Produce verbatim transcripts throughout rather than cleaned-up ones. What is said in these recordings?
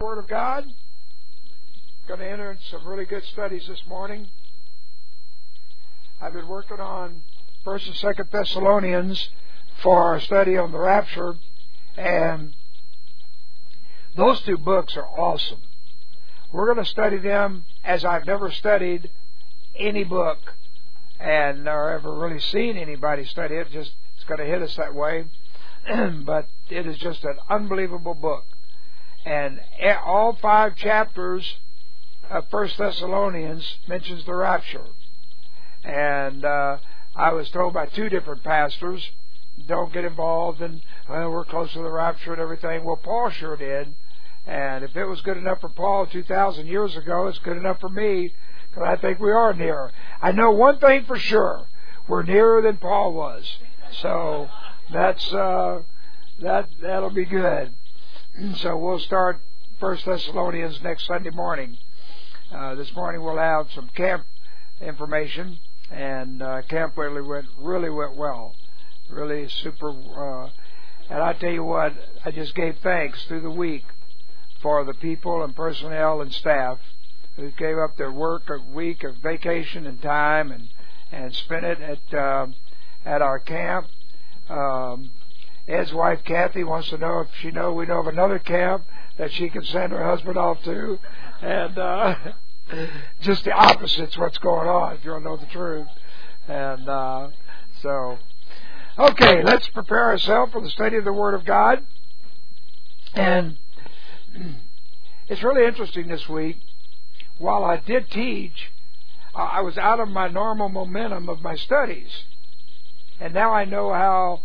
Word of God. Going to enter into some really good studies this morning. I've been working on First and Second Thessalonians for our study on the rapture, and those two books are awesome. We're going to study them as I've never studied any book, and or ever really seen anybody study it. Just it's going to hit us that way, but it is just an unbelievable book. And all five chapters of First Thessalonians mentions the rapture. And uh, I was told by two different pastors, don't get involved in, well, we're close to the rapture and everything. Well, Paul sure did. And if it was good enough for Paul two thousand years ago, it's good enough for me, because I think we are nearer. I know one thing for sure. We're nearer than Paul was. So that's uh, that that'll be good. So we'll start First Thessalonians next Sunday morning. Uh, this morning we'll have some camp information, and uh, camp really went really went well, really super. Uh, and I tell you what, I just gave thanks through the week for the people and personnel and staff who gave up their work a week of vacation and time and and spent it at uh, at our camp. Um, Ed's wife Kathy wants to know if she know we know of another camp that she can send her husband off to, and uh, just the opposite's what's going on, if you want to know the truth. And uh, so, okay, let's prepare ourselves for the study of the Word of God. And it's really interesting this week. While I did teach, uh, I was out of my normal momentum of my studies, and now I know how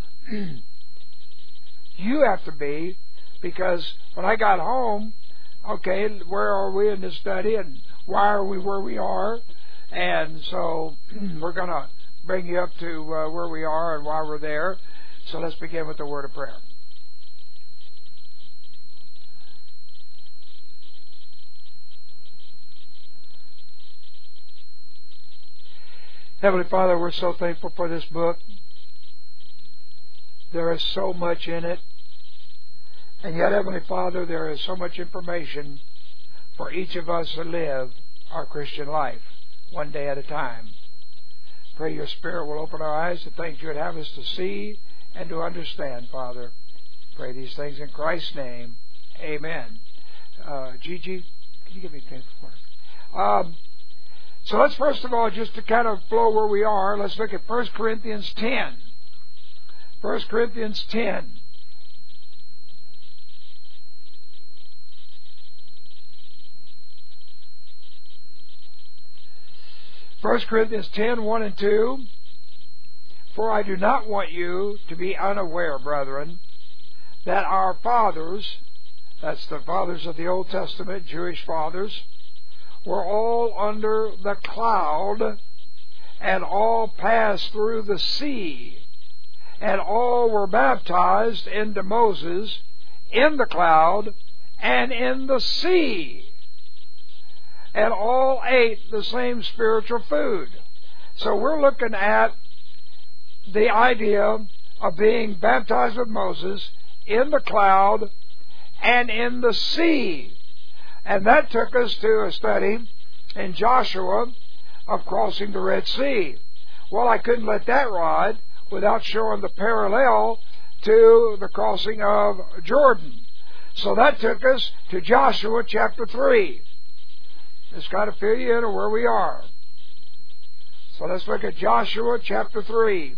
you have to be, because when I got home, okay, where are we in this study, and why are we where we are? And so we're going to bring you up to uh, where we are and why we're there. So let's begin with the word of prayer. Heavenly Father, we're so thankful for this book. There is so much in it. And yet, Heavenly Father, there is so much information for each of us to live our Christian life, one day at a time. Pray your Spirit will open our eyes to things you would have us to see and to understand, Father. Pray these things in Christ's name. Amen. Uh, Gigi, can you give me a pen for um, So let's first of all, just to kind of flow where we are, let's look at First Corinthians ten. First Corinthians ten. First Corinthians ten, one and two. For I do not want you to be unaware, brethren, that our fathers, that's the fathers of the Old Testament, Jewish fathers, were all under the cloud, and all passed through the sea, and all were baptized into Moses in the cloud and in the sea, and all ate the same spiritual food. So we're looking at the idea of being baptized with Moses in the cloud and in the sea. And that took us to a study in Joshua of crossing the Red Sea. Well, I couldn't let that ride without showing the parallel to the crossing of Jordan. So that took us to Joshua chapter three. Just got to fill you in on where we are. So let's look at Joshua chapter three.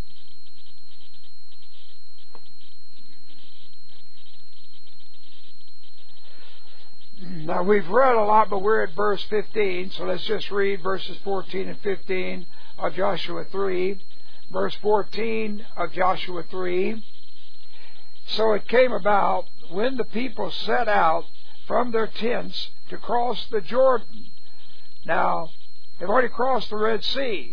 Now we've read a lot, but we're at verse fifteen, so let's just read verses fourteen and fifteen of Joshua three. Verse fourteen of Joshua three. So it came about when the people set out from their tents to cross the Jordan. Now, they've already crossed the Red Sea.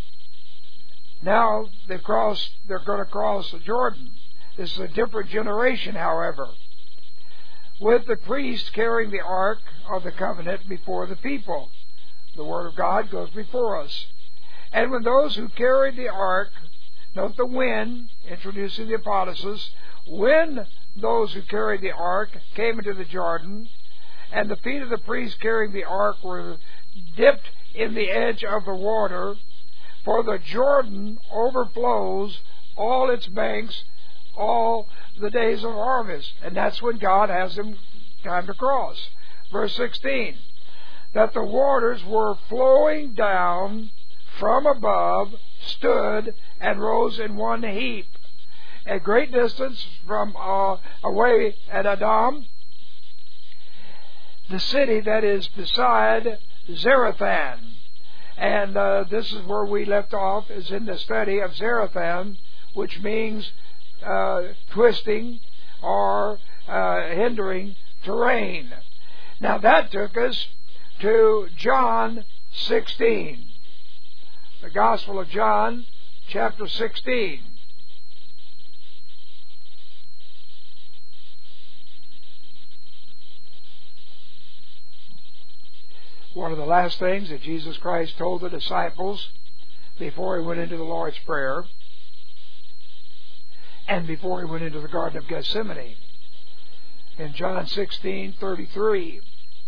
Now they've crossed, they're going to cross the Jordan. This is a different generation, however. With the priest carrying the ark of the covenant before the people. The word of God goes before us. And when those who carried the ark, note the when, introducing the hypothesis, when those who carried the ark came into the Jordan, and the feet of the priests carrying the ark were dipped in the edge of the water, for the Jordan overflows all its banks all the days of harvest. And that's when God has them time to cross. Verse sixteen, that the waters were flowing down from above, stood and rose in one heap, a great distance from uh, away at Adam, the city that is beside Zarethan. And uh, this is where we left off, is in the study of Zarethan, which means uh, twisting or uh, hindering terrain. Now that took us to John sixteen. The Gospel of John, chapter sixteen. One of the last things that Jesus Christ told the disciples before He went into the Lord's Prayer and before He went into the Garden of Gethsemane. In John sixteen thirty-three,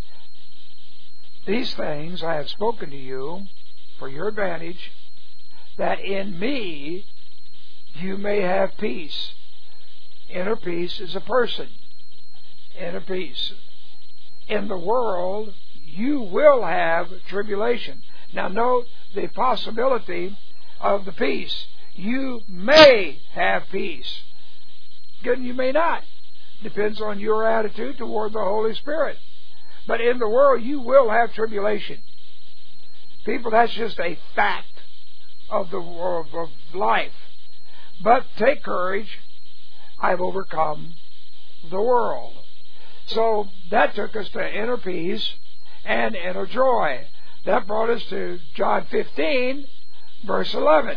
these things I have spoken to you for your advantage, that in me you may have peace. Inner peace is a person. Inner peace. In the world you will have tribulation. Now note the possibility of the peace. You may have peace. Good, you may not. Depends on your attitude toward the Holy Spirit. But in the world you will have tribulation. People, that's just a fact of the of, of life. But take courage. I've overcome the world. So that took us to inner peace and inner joy. That brought us to John fifteen, verse eleven.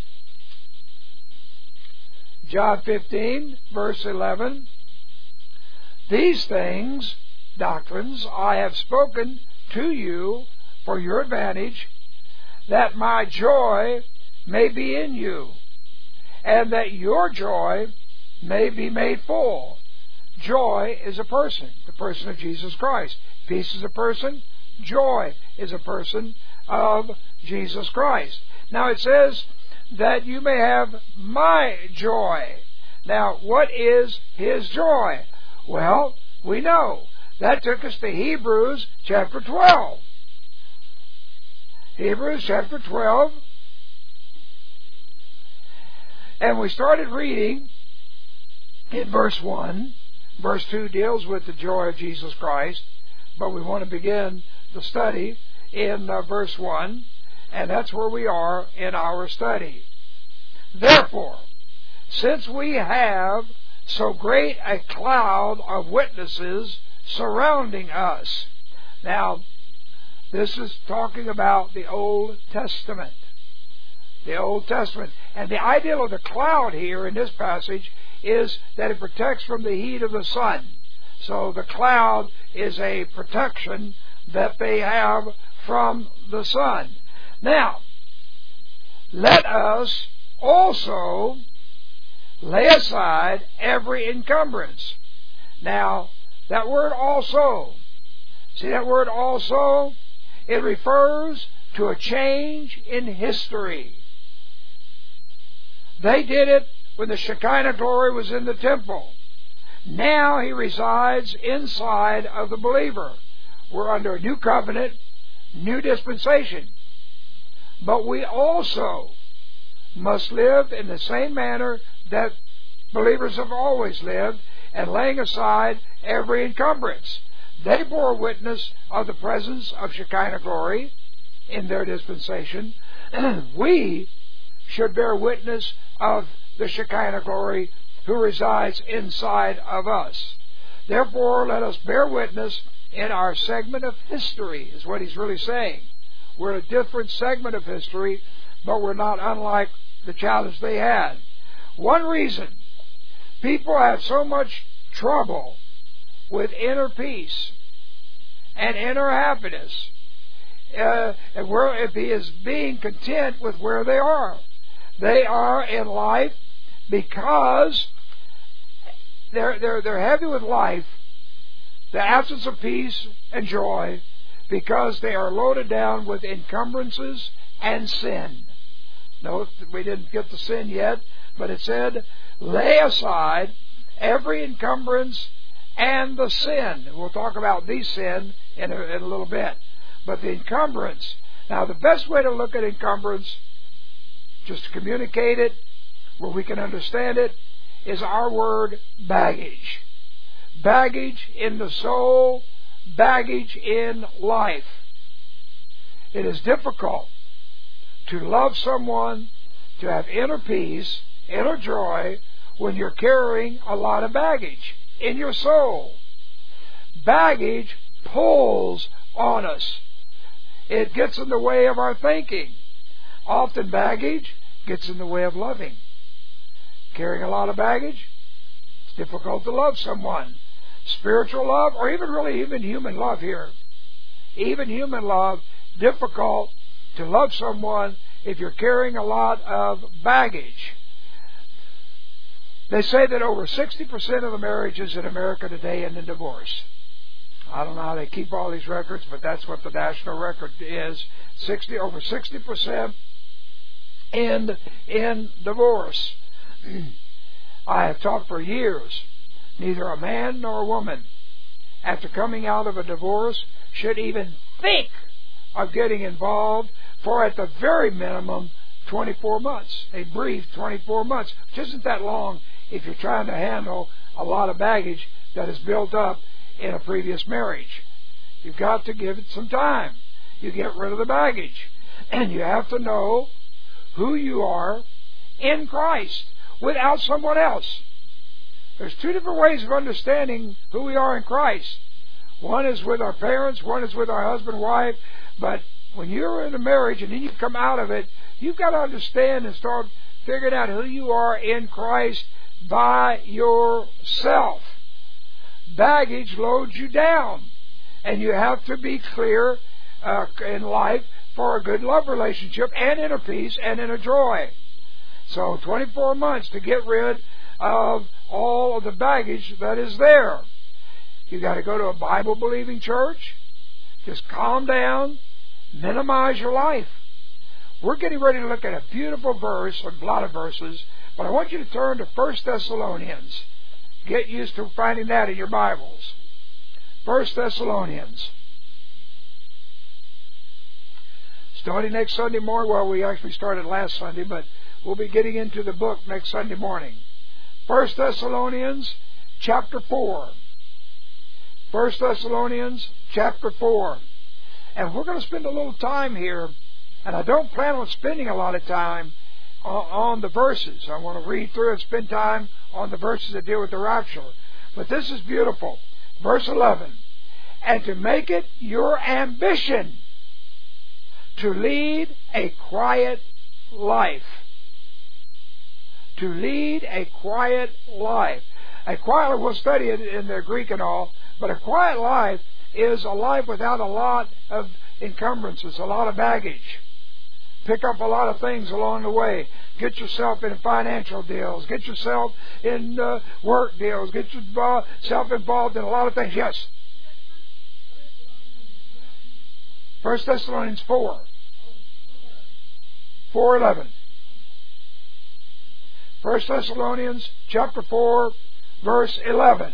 John fifteen, verse eleven. These things, doctrines, I have spoken to you for your advantage, that my joy may be in you, and that your joy may be made full. Joy is a person, the person of Jesus Christ. Peace is a person. Joy is a person of Jesus Christ. Now it says that you may have my joy. Now, what is His joy? Well, we know. That took us to Hebrews chapter twelve. Hebrews chapter twelve. And we started reading in verse one. Verse two deals with the joy of Jesus Christ. But we want to begin the study in uh, verse one. And that's where we are in our study. Therefore, since we have so great a cloud of witnesses surrounding us. Now, this is talking about the Old Testament. The Old Testament. And the idea of the cloud here in this passage is that it protects from the heat of the sun. So the cloud is a protection that they have from the sun. Now, let us also lay aside every encumbrance. Now, that word also, see that word also? It refers to a change in history. They did it when the Shekinah glory was in the temple. Now He resides inside of the believer. We're under a new covenant, new dispensation. But we also must live in the same manner that believers have always lived, and laying aside every encumbrance. They bore witness of the presence of Shekinah glory in their dispensation. We should bear witness of the Shekinah glory who resides inside of us. Therefore, let us bear witness in our segment of history, is what he's really saying. We're in a different segment of history, but we're not unlike the challenge they had. One reason people have so much trouble with inner peace and inner happiness uh, and where it is being content with where they are. They are in life because they're they're they're heavy with life, the absence of peace and joy, because they are loaded down with encumbrances and sin. Note that we didn't get to sin yet, but it said, lay aside every encumbrance and the sin. We'll talk about the sin in a, in a little bit. But the encumbrance. Now, the best way to look at encumbrance, just to communicate it, where we can understand it, is our word baggage. Baggage in the soul, baggage in life. It is difficult to love someone, to have inner peace, inner joy, when you're carrying a lot of baggage in your soul. Baggage pulls on us. It gets in the way of our thinking. Often baggage gets in the way of loving. Carrying a lot of baggage, it's difficult to love someone. Spiritual love, or even really even human love here. Even human love, difficult to love someone if you're carrying a lot of baggage. They say that over sixty percent of the marriages in America today end in divorce. I don't know how they keep all these records, but that's what the national record is. Sixty over sixty percent end in divorce. I have taught for years, neither a man nor a woman, after coming out of a divorce, should even think of getting involved for, at the very minimum, twenty-four months. A brief twenty-four months, which isn't that long if you're trying to handle a lot of baggage that is built up in a previous marriage. You've got to give it some time. You get rid of the baggage. And you have to know who you are in Christ without someone else. There's two different ways of understanding who we are in Christ. One is with our parents, one is with our husband, wife. But when you're in a marriage and then you come out of it, you've got to understand and start figuring out who you are in Christ by yourself. Baggage loads you down, and you have to be clear uh, in life for a good love relationship and inner peace and inner joy. So twenty-four months to get rid of all of the baggage that is there. You got to go to a Bible-believing church. Just calm down, minimize your life. We're getting ready to look at a beautiful verse, a lot of verses, but I want you to turn to First Thessalonians. Get used to finding that in your Bibles. First Thessalonians. Starting next Sunday morning, well, we actually started last Sunday, but we'll be getting into the book next Sunday morning. First Thessalonians chapter four. First Thessalonians chapter four. And we're going to spend a little time here, and I don't plan on spending a lot of time on, on the verses. I want to read through and spend time on the verses that deal with the rapture. But this is beautiful. Verse eleven. And to make it your ambition to lead a quiet life. To lead a quiet life. A quiet life, we'll study it in the Greek and all, but a quiet life is a life without a lot of encumbrances, a lot of baggage. Pick up a lot of things along the way. Get yourself in financial deals. Get yourself in uh, work deals. Get yourself involved in a lot of things. Yes. First Thessalonians four. four eleven. First Thessalonians chapter four, verse eleven.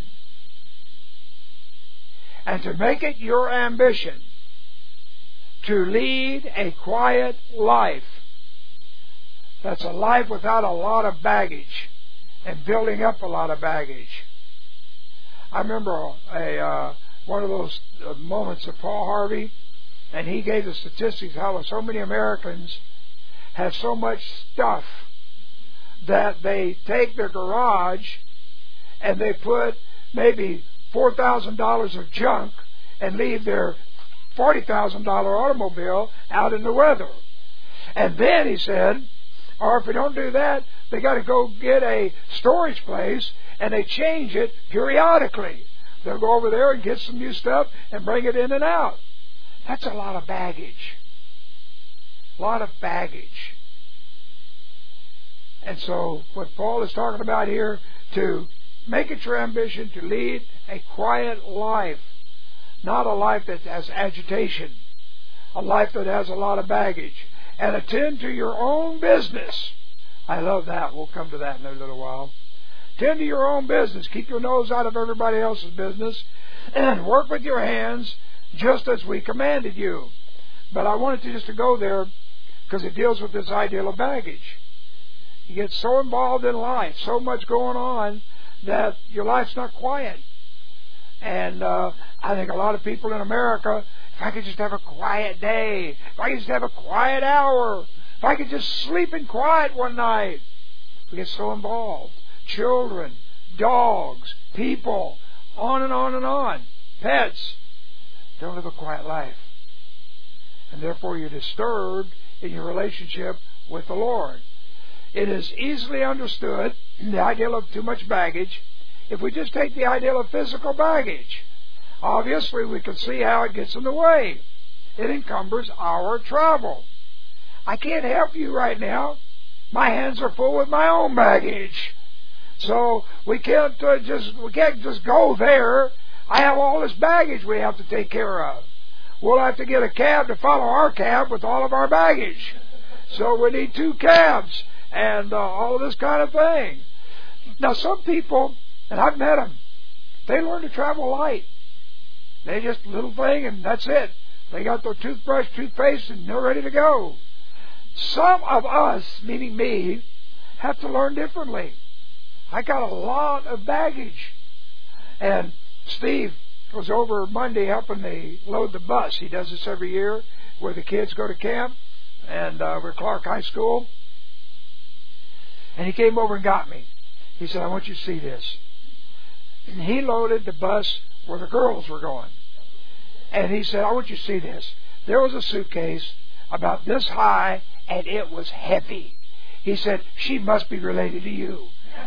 And to make it your ambition to lead a quiet life. That's a life without a lot of baggage and building up a lot of baggage. I remember a uh, one of those uh, moments of Paul Harvey, and he gave the statistics how so many Americans have so much stuff that they take their garage and they put maybe four thousand dollars of junk and leave their forty thousand dollars automobile out in the weather. And then he said, or if they don't do that, they got to go get a storage place and they change it periodically. They'll go over there and get some new stuff and bring it in and out. That's a lot of baggage. A lot of baggage. And so what Paul is talking about here, to make it your ambition to lead a quiet life. not a life that has agitation, a life that has a lot of baggage. And attend to your own business. I love that. We'll come to that in a little while. Tend to your own business. Keep your nose out of everybody else's business. And work with your hands just as we commanded you. But I wanted to just to go there because it deals with this ideal of baggage. You get so involved in life, so much going on, that your life's not quiet. And uh, I think a lot of people in America, if I could just have a quiet day, if I could just have a quiet hour, if I could just sleep in quiet one night. We get so involved. Children, dogs, people, on and on and on. Pets don't live a quiet life. And therefore you're disturbed in your relationship with the Lord. It is easily understood, the ideal of too much baggage, if we just take the ideal of physical baggage. Obviously, we can see how it gets in the way. It encumbers our travel. I can't help you right now. My hands are full with my own baggage. So we can't uh, just we can't just go there. I have all this baggage we have to take care of. We'll have to get a cab to follow our cab with all of our baggage. So we need two cabs and uh, all of this kind of thing. Now, some people, and I've met them, they learn to travel light. They just a little thing and that's it. They got their toothbrush, toothpaste, and they're ready to go. Some of us, meaning me, have to learn differently. I got a lot of baggage. And Steve was over Monday helping me load the bus. He does this every year where the kids go to camp. And uh, we're at Clark High School. And he came over and got me. He said, I want you to see this. And he loaded the bus where the girls were going. And he said, I want you to see this. There was a suitcase about this high, and it was heavy. He said, she must be related to you.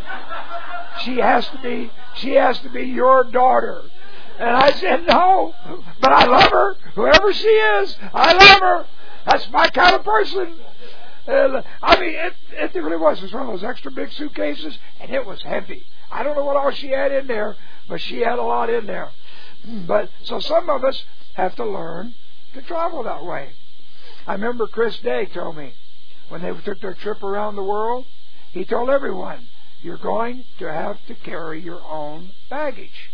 She has to be, she has to be your daughter. And I said, no, but I love her. Whoever she is, I love her. That's my kind of person. And, I mean, it, it really was. It was one of those extra big suitcases, and it was heavy. I don't know what all she had in there, but she had a lot in there. But so some of us have to learn to travel that way. I remember Chris Day told me when they took their trip around the world, he told everyone, you're going to have to carry your own baggage.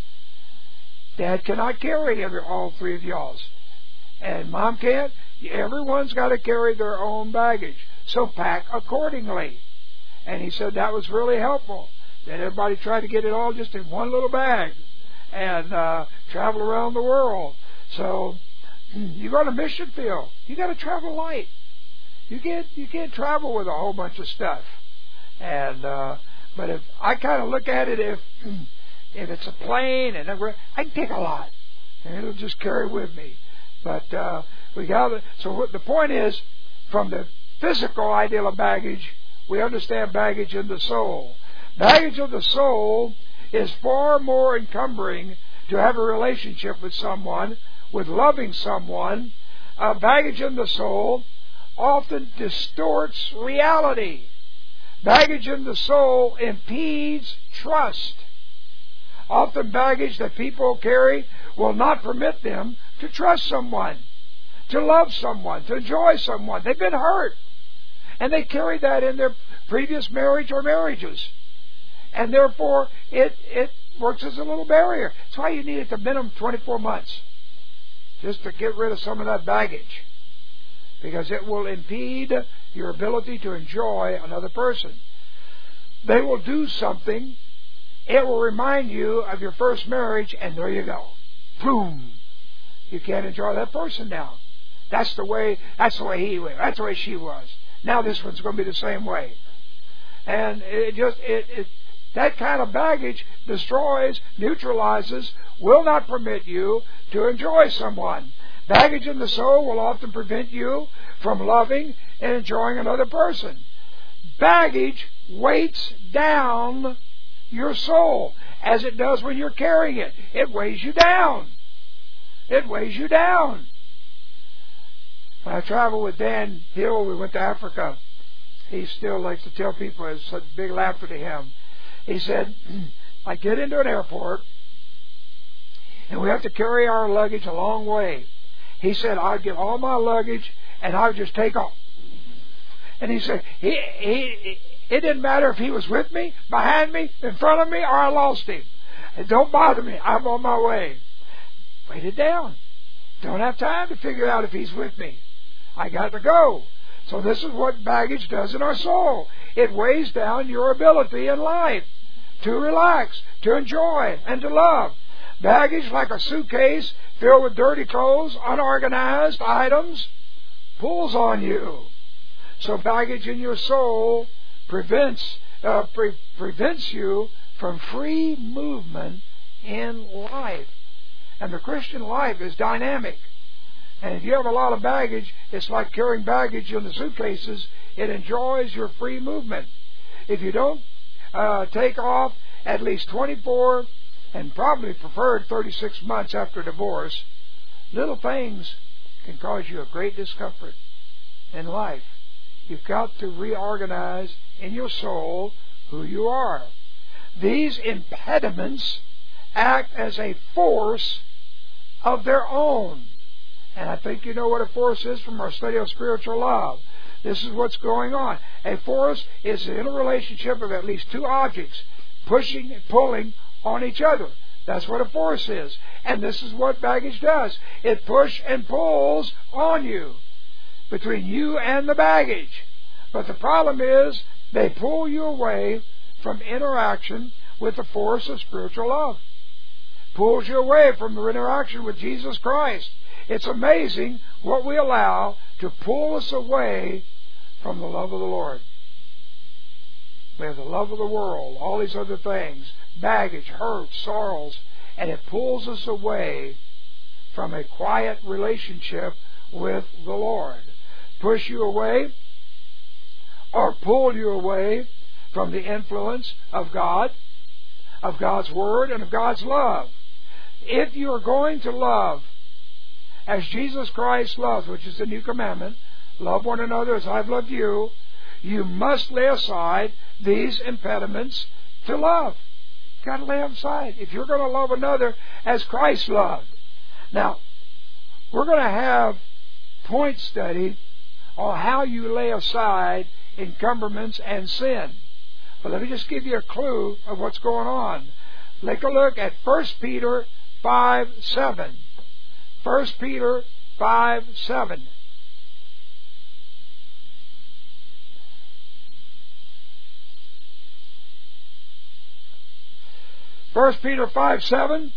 Dad cannot carry every, all three of y'all's. And Mom can't. Everyone's got to carry their own baggage. So pack accordingly. And he said that was really helpful. That everybody tried to get it all just in one little bag and uh, travel around the world. So you go to mission field, you got to travel light. You can't you can't travel with a whole bunch of stuff. And uh, but if I kind of look at it, if if it's a plane and I can take a lot, and it'll just carry with me. But uh, we got so what the point is, from the physical ideal of baggage, we understand baggage in the soul. Baggage of the soul is far more encumbering to have a relationship with someone, with loving someone. Uh, baggage in the soul often distorts reality. Baggage in the soul impedes trust. Often baggage that people carry will not permit them to trust someone, to love someone, to enjoy someone. They've been hurt. And they carry that in their previous marriage or marriages. And therefore, it, it works as a little barrier. That's why you need at the minimum twenty-four months. Just to get rid of some of that baggage. Because it will impede your ability to enjoy another person. They will do something. It will remind you of your first marriage, and there you go. Boom. You can't enjoy that person now. That's the way, that's the way he was. That's the way she was. Now this one's going to be the same way. And it just, it, it that kind of baggage destroys, neutralizes, will not permit you to enjoy someone. Baggage in the soul will often prevent you from loving and enjoying another person. Baggage weights down your soul as it does when you're carrying it. It weighs you down. It weighs you down. When I traveled with Dan Hill, we went to Africa. He still likes to tell people, it's such big laughter to him. He said, I get into an airport, And we have to carry our luggage a long way. He said, I'd get all my luggage and I would just take off. And he said, he, he, it didn't matter if he was with me, behind me, in front of me, or I lost him. It don't bother me. I'm on my way. Write it down. Don't have time to figure out if he's with me. I got to go. So this is what baggage does in our soul. It weighs down your ability in life to relax, to enjoy, and to love. Baggage, like a suitcase filled with dirty clothes, unorganized items, pulls on you. So baggage in your soul prevents uh, pre- prevents you from free movement in life. And the Christian life is dynamic. And if you have a lot of baggage, it's like carrying baggage in the suitcases. It enjoys your free movement. If you don't uh, take off at least twenty-four and probably preferred thirty-six months after divorce, little things can cause you a great discomfort in life. You've got to reorganize in your soul who you are. These impediments act as a force of their own. And I think you know what a force is from our study of spiritual love. This is what's going on. A force is in a relationship of at least two objects pushing and pulling on each other. That's what a force is. And this is what baggage does. It pushes and pulls on you, between you and the baggage. But the problem is they pull you away from interaction with the force of spiritual love. Pulls you away from the interaction with Jesus Christ. It's amazing what we allow to pull us away from the love of the Lord. We have the love of the world, all these other things, baggage, hurt, sorrows, and it pulls us away from a quiet relationship with the Lord. Push you away or pull you away from the influence of God, of God's Word, and of God's love. If you are going to love as Jesus Christ loves, which is the new commandment, love one another as I've loved you, you must lay aside these impediments to love. You've got to lay them aside if you're going to love another as Christ loved. Now, we're going to have point study on how you lay aside encumbrance and sin. But let me just give you a clue of what's going on. Take a look at First Peter five seven. First Peter five seven. First Peter five seven.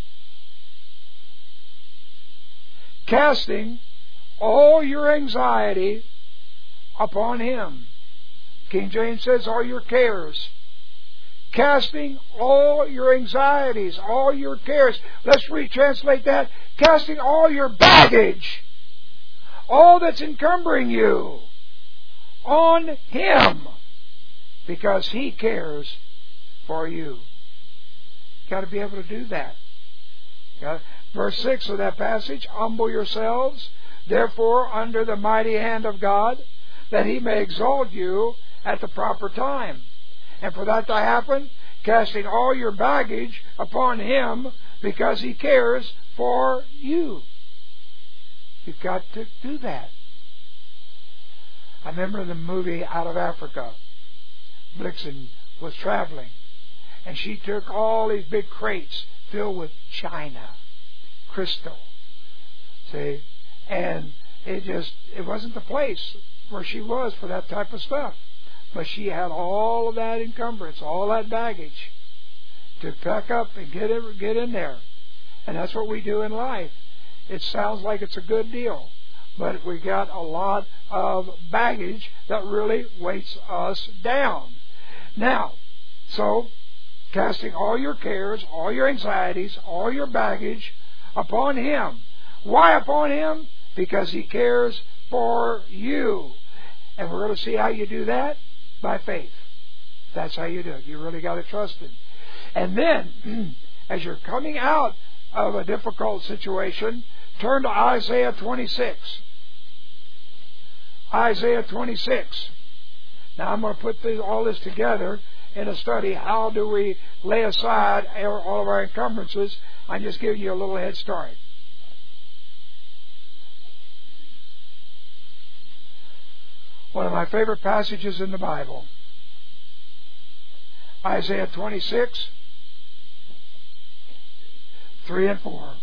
Casting all your anxiety upon Him. King James says all your cares. Casting all your anxieties, all your cares. Let's retranslate that. Casting all your baggage, all that's encumbering you, on Him, because He cares for you. You've got to be able to do that. Verse six of that passage, humble yourselves, therefore, under the mighty hand of God, that He may exalt you at the proper time. And for that to happen, casting all your baggage upon Him, because He cares for you. You've got to do that. I remember the movie Out of Africa. Blixen was traveling, and she took all these big crates filled with china, crystal. See? And it just, it wasn't the place where she was for that type of stuff. But she had all of that encumbrance, all that baggage to pack up and get in, get in there. And that's what we do in life. It sounds like it's a good deal, but we got a lot of baggage that really weights us down. Now, so, casting all your cares, all your anxieties, all your baggage upon Him. Why upon Him? Because He cares for you. And we're going to see how you do that. By faith. That's how you do it. You really got to trust Him. And then, as you're coming out of a difficult situation, turn to Isaiah twenty-six. Isaiah twenty-six. Now I'm going to put this, all this together in a study, how do we lay aside all of our encumbrances. I'm just giving you a little head start. One of my favorite passages in the Bible, Isaiah twenty-six, three and four.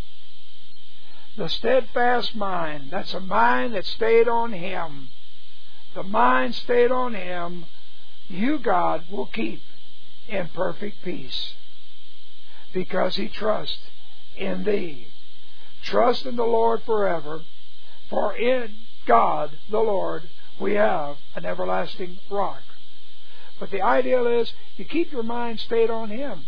The steadfast mind, that's a mind that stayed on Him. The mind stayed on Him, you, God, will keep in perfect peace, because he trusts in Thee. Trust in the Lord forever, for in God, the Lord, we have an everlasting rock. But the ideal is you keep your mind stayed on Him.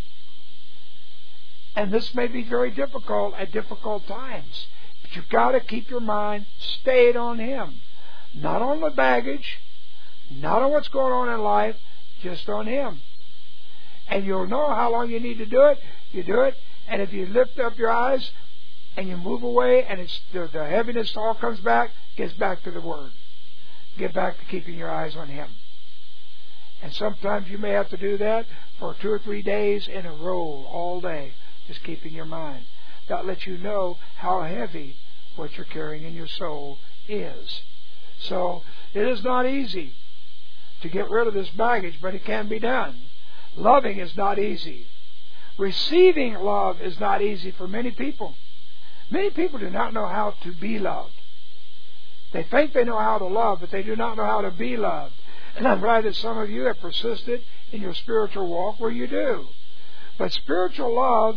And this may be very difficult at difficult times. But you've got to keep your mind stayed on Him. Not on the baggage, not on what's going on in life, just on Him. And you'll know how long you need to do it. You do it. And if you lift up your eyes and you move away and it's the, the heaviness all comes back, gets back to the Word. Get back to keeping your eyes on Him. And sometimes you may have to do that for two or three days in a row, all day, just keeping your mind. That lets you know how heavy what you're carrying in your soul is. So it is not easy to get rid of this baggage, but it can be done. Loving is not easy. Receiving love is not easy for many people. Many people do not know how to be loved. They think they know how to love, but they do not know how to be loved. And I'm glad that some of you have persisted in your spiritual walk where you do. But spiritual love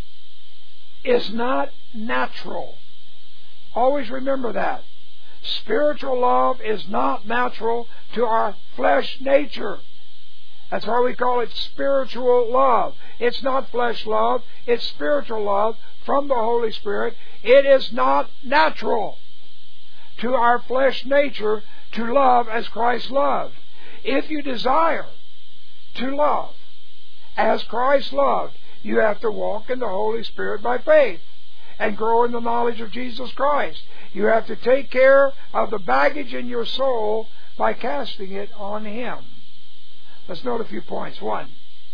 is not natural. Always remember that. Spiritual love is not natural to our flesh nature. That's why we call it spiritual love. It's not flesh love. It's spiritual love from the Holy Spirit. It is not natural to our flesh nature to love as Christ loved. If you desire to love as Christ loved, you have to walk in the Holy Spirit by faith and grow in the knowledge of Jesus Christ. You have to take care of the baggage in your soul by casting it on Him. Let's note a few points. One,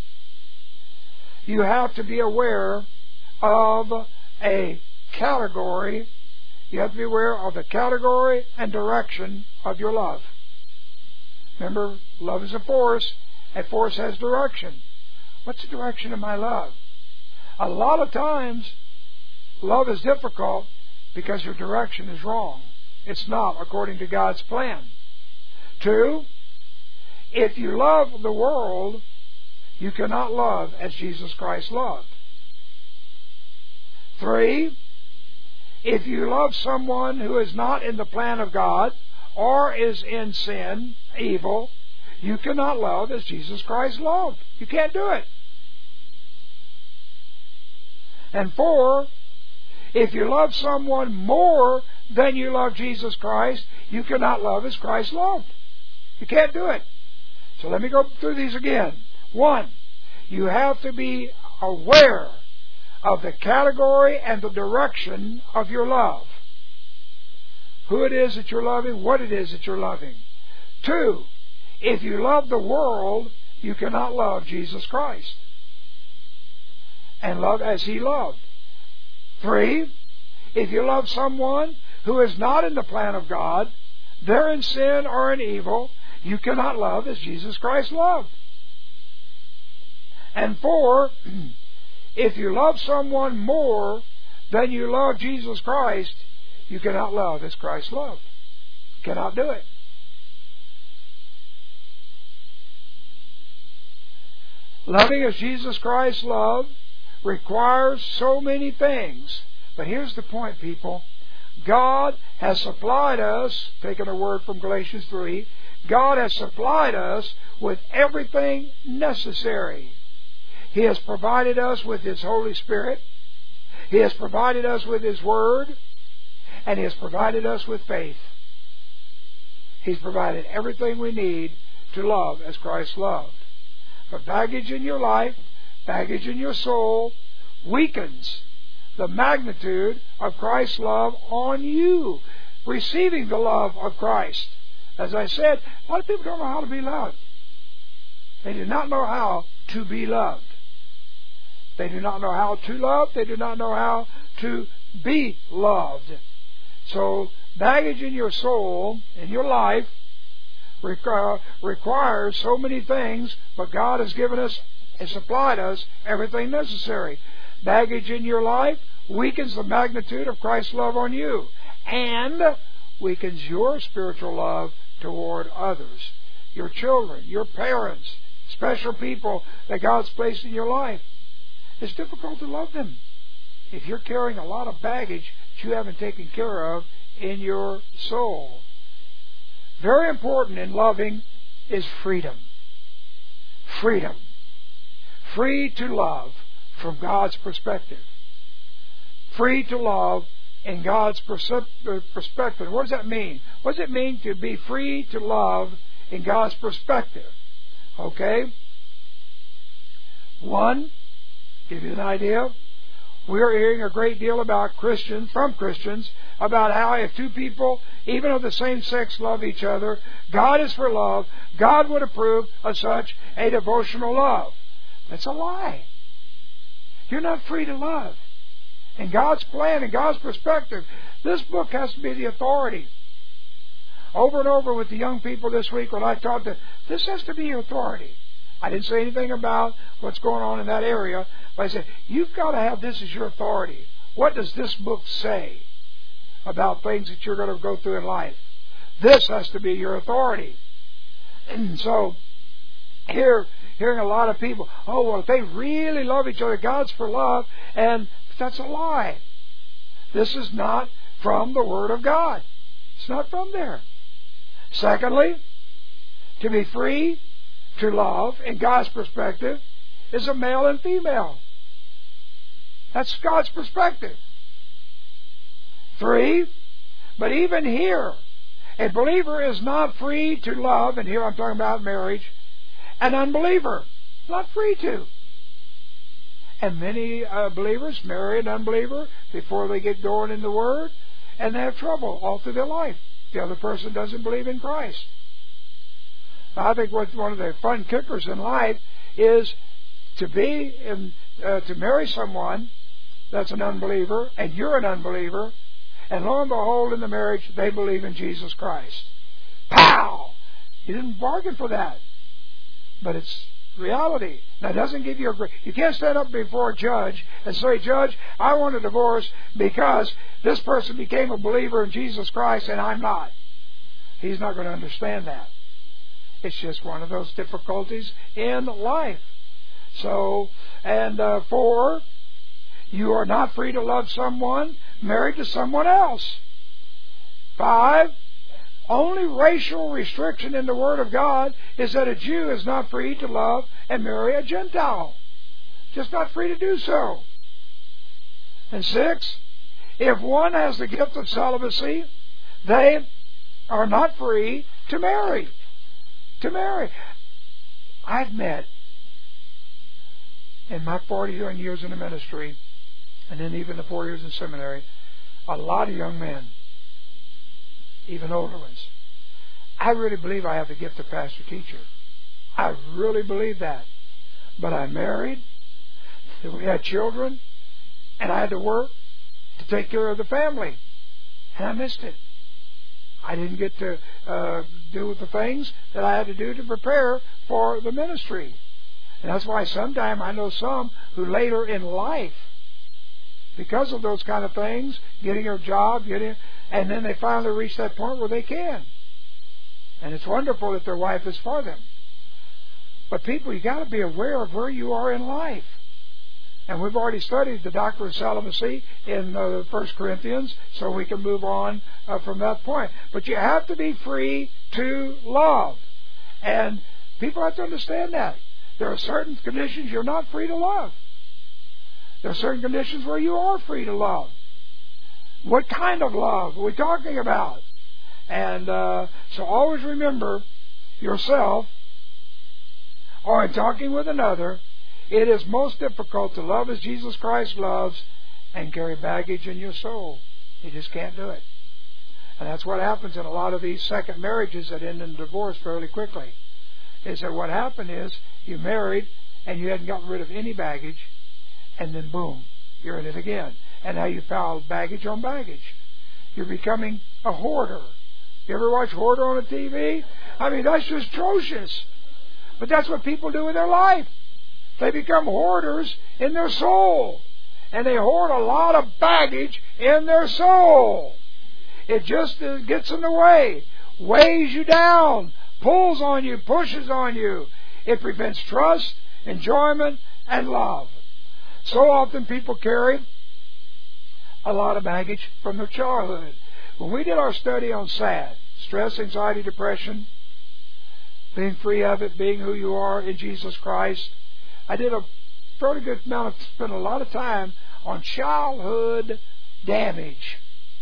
you have to be aware of a category. You have to be aware of the category and direction of your love. Remember, love is a force. A force has direction. What's the direction of my love? A lot of times, love is difficult because your direction is wrong. It's not according to God's plan. Two, if you love the world, you cannot love as Jesus Christ loved. Three, if you love someone who is not in the plan of God or is in sin, evil, you cannot love as Jesus Christ loved. You can't do it. And four, if you love someone more than you love Jesus Christ, you cannot love as Christ loved. You can't do it. So let me go through these again. One, you have to be aware of the category and the direction of your love. Who it is that you're loving, what it is that you're loving. Two, if you love the world, you cannot love Jesus Christ and love as He loved. Three, if you love someone who is not in the plan of God, they're in sin or in evil, you cannot love as Jesus Christ loved. And four, if you love someone more than you love Jesus Christ, you cannot love as Christ loved. You cannot do it. Loving as Jesus Christ loved requires so many things. But here's the point, people. God has supplied us, taking a word from Galatians three, God has supplied us with everything necessary. He has provided us with His Holy Spirit. He has provided us with His Word. And He has provided us with faith. He's provided everything we need to love as Christ loved. But baggage in your life, baggage in your soul, weakens the magnitude of Christ's love on you. Receiving the love of Christ. As I said, a lot of people don't know how to be loved. They do not know how to be loved. They do not know how to love. They do not know how to be loved. So baggage in your soul, in your life, require, requires so many things, but God has given us and supplied us everything necessary. Baggage in your life weakens the magnitude of Christ's love on you and weakens your spiritual love toward others, your children, your parents, special people that God's placed in your life. It's difficult to love them if you're carrying a lot of baggage that you haven't taken care of in your soul. Very important in loving is freedom. Freedom. Free to love from God's perspective. Free to love in God's perspective. What does that mean? What does it mean to be free to love in God's perspective? Okay? One, give you an idea. We're hearing a great deal about Christians, from Christians, about how if two people, even of the same sex, love each other, God is for love, God would approve of such a devotional love. That's a lie. You're not free to love. In God's plan, in God's perspective, this book has to be the authority. Over and over with the young people this week when I taught them, this has to be your authority. I didn't say anything about what's going on in that area, but I said, you've got to have this as your authority. What does this book say about things that you're going to go through in life? This has to be your authority. And so, here, hearing a lot of people, oh, well, if they really love each other, God's for love, and that's a lie. This is not from the Word of God. It's not from there. Secondly, to be free to love, in God's perspective, is a male and female. That's God's perspective. Three, but even here, a believer is not free to love, and here I'm talking about marriage, an unbeliever. Not free to. And many uh, believers marry an unbeliever before they get going in the Word, and they have trouble all through their life. The other person doesn't believe in Christ. I think what's one of the fun kickers in life is to be in, uh, to marry someone that's an unbeliever, and you're an unbeliever, and lo and behold, in the marriage, they believe in Jesus Christ. Pow! You didn't bargain for that. But it's reality. Now, it doesn't give you a great... You can't stand up before a judge and say, Judge, I want a divorce because this person became a believer in Jesus Christ and I'm not. He's not going to understand that. It's just one of those difficulties in life. So, and uh, four, you are not free to love someone married to someone else. Five, only racial restriction in the Word of God is that a Jew is not free to love and marry a Gentile. Just not free to do so. And six, if one has the gift of celibacy, they are not free to marry. To marry. I've met, in my forty-one years in the ministry, and then even the four years in seminary, a lot of young men, even older ones. I really believe I have the gift of pastor-teacher. I really believe that. But I'm married, we had children, and I had to work to take care of the family. And I missed it. I didn't get to uh, do the things that I had to do to prepare for the ministry. And that's why sometimes I know some who later in life, because of those kind of things, getting a job, getting, and then they finally reach that point where they can. And it's wonderful that their wife is for them. But people, you got to be aware of where you are in life. And we've already studied the doctrine of celibacy in uh, First Corinthians, so we can move on uh, from that point. But you have to be free to love. And people have to understand that. There are certain conditions you're not free to love. There are certain conditions where you are free to love. What kind of love are we talking about? And uh, so always remember yourself, or in talking with another, it is most difficult to love as Jesus Christ loves and carry baggage in your soul. You just can't do it. And that's what happens in a lot of these second marriages that end in divorce fairly quickly. Is that what happened is You married and you hadn't gotten rid of any baggage, and then boom, you're in it again. And now you piled baggage on baggage. You're becoming a hoarder. You ever watch Hoarder on the T V? I mean, that's just atrocious. But that's what people do with their life. They become hoarders in their soul. And they hoard a lot of baggage in their soul. It just gets in the way, weighs you down, pulls on you, pushes on you. It prevents trust, enjoyment, and love. So often people carry a lot of baggage from their childhood. When we did our study on SAD, stress, anxiety, depression, being free of it, being who you are in Jesus Christ, I did a fairly good amount of, spent a lot of time on childhood damage.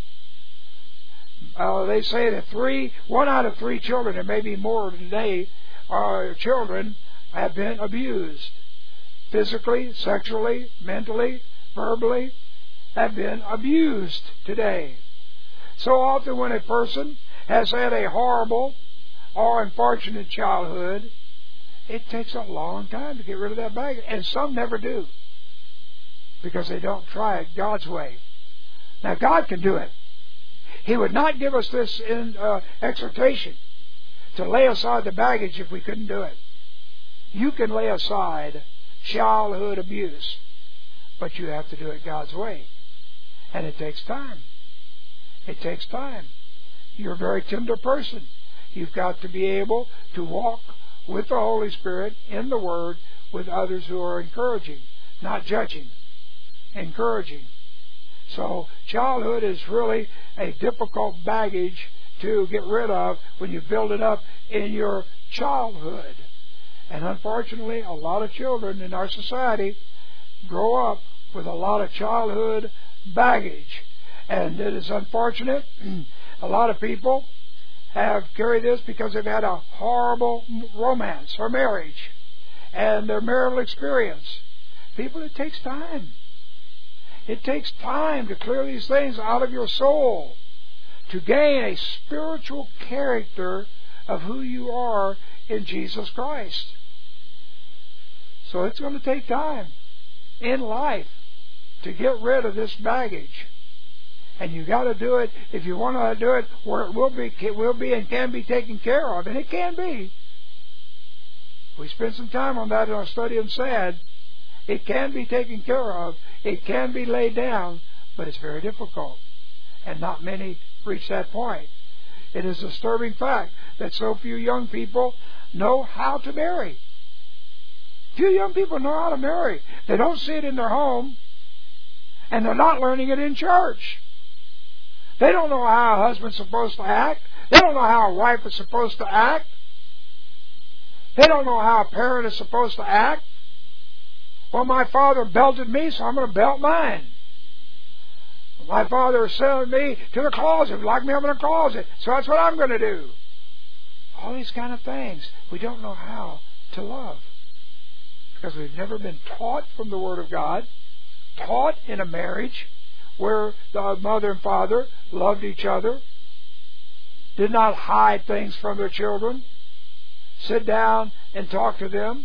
Uh, they say that three, one out of three children, and maybe more today, are children have been abused. Physically, sexually, mentally, verbally, have been abused today. So often when a person has had a horrible or unfortunate childhood, it takes a long time to get rid of that baggage. And some never do, because they don't try it God's way. Now, God can do it. He would not give us this in, uh, exhortation to lay aside the baggage if we couldn't do it. You can lay aside childhood abuse, but you have to do it God's way. And it takes time. It takes time. You're a very tender person. You've got to be able to walk with the Holy Spirit in the Word with others who are encouraging, not judging, encouraging. So childhood is really a difficult baggage to get rid of when you build it up in your childhood. And unfortunately, a lot of children in our society grow up with a lot of childhood baggage. And it is unfortunate. A lot of people have carried this because they've had a horrible romance or marriage and their marital experience. People, it takes time. It takes time to clear these things out of your soul, to gain a spiritual character of who you are in Jesus Christ. So it's going to take time in life to get rid of this baggage. And you got to do it if you want to do it where it will be, it will be and can be taken care of. And it can be. We spent some time on that in our study on SAD. It can be taken care of. It can be laid down, but it's very difficult. And not many reach that point. It is a disturbing fact that so few young people know how to marry. Few young people know how to marry. They don't see it in their home, and they're not learning it in church. They don't know how a husband's supposed to act. They don't know how a wife is supposed to act. They don't know how a parent is supposed to act. Well, my father belted me, so I'm going to belt mine. My father sent me to the closet, locked me up in a closet, so that's what I'm going to do. All these kind of things. We don't know how to love, because we've never been taught from the Word of God, taught in a marriage where the mother and father loved each other, did not hide things from their children, sit down and talk to them.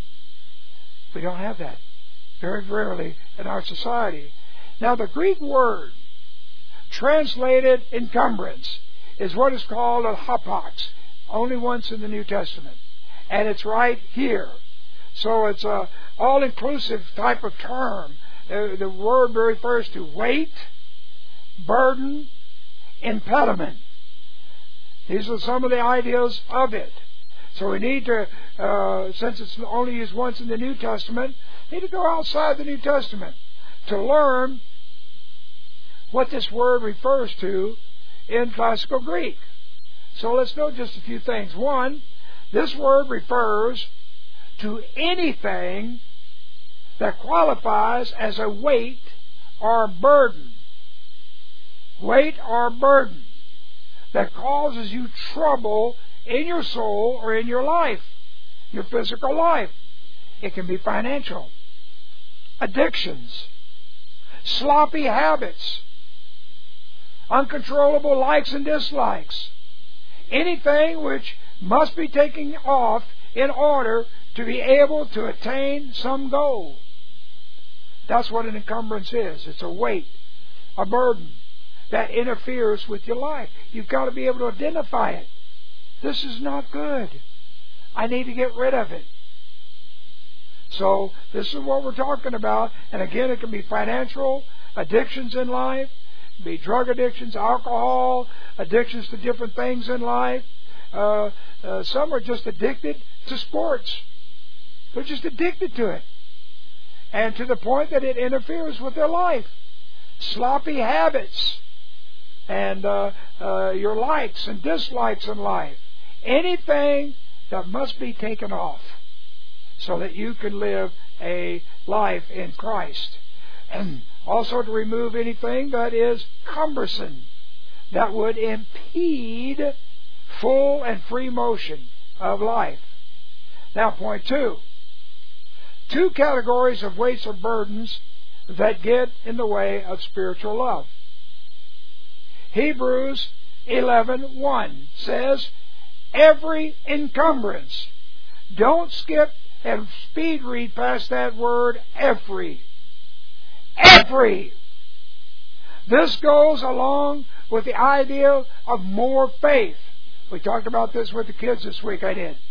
We don't have that very rarely in our society. Now, the Greek word translated encumbrance is what is called a hapax, only once in the New Testament. And it's right here. So it's a all-inclusive type of term. Uh, the word refers to weight, burden, impediment. These are some of the ideas of it. So we need to, uh, since it's only used once in the New Testament, need to go outside the New Testament to learn what this word refers to in classical Greek. So let's know just a few things. One, this word refers to anything that qualifies as a weight or burden. Weight or burden that causes you trouble in your soul or in your life, your physical life. It can be financial, addictions, sloppy habits, uncontrollable likes and dislikes. Anything which must be taken off in order to be able to attain some goal. That's what an encumbrance is. It's a weight, a burden that interferes with your life. You've got to be able to identify it. This is not good. I need to get rid of it. So this is what we're talking about. And again, it can be financial addictions in life, it can be drug addictions, alcohol, addictions to different things in life. Uh, uh, some are just addicted to sports. They're just addicted to it. And to the point that it interferes with their life. Sloppy habits. And uh, uh, your likes and dislikes in life. Anything that must be taken off so that you can live a life in Christ. And also to remove anything that is cumbersome, that would impede full and free motion of life. Now, point two. Two categories of weights or burdens that get in the way of spiritual love. Hebrews eleven one says, every encumbrance. Don't skip and speed read past that word, every. Every. This goes along with the idea of more faith. We talked about this with the kids this week, I did.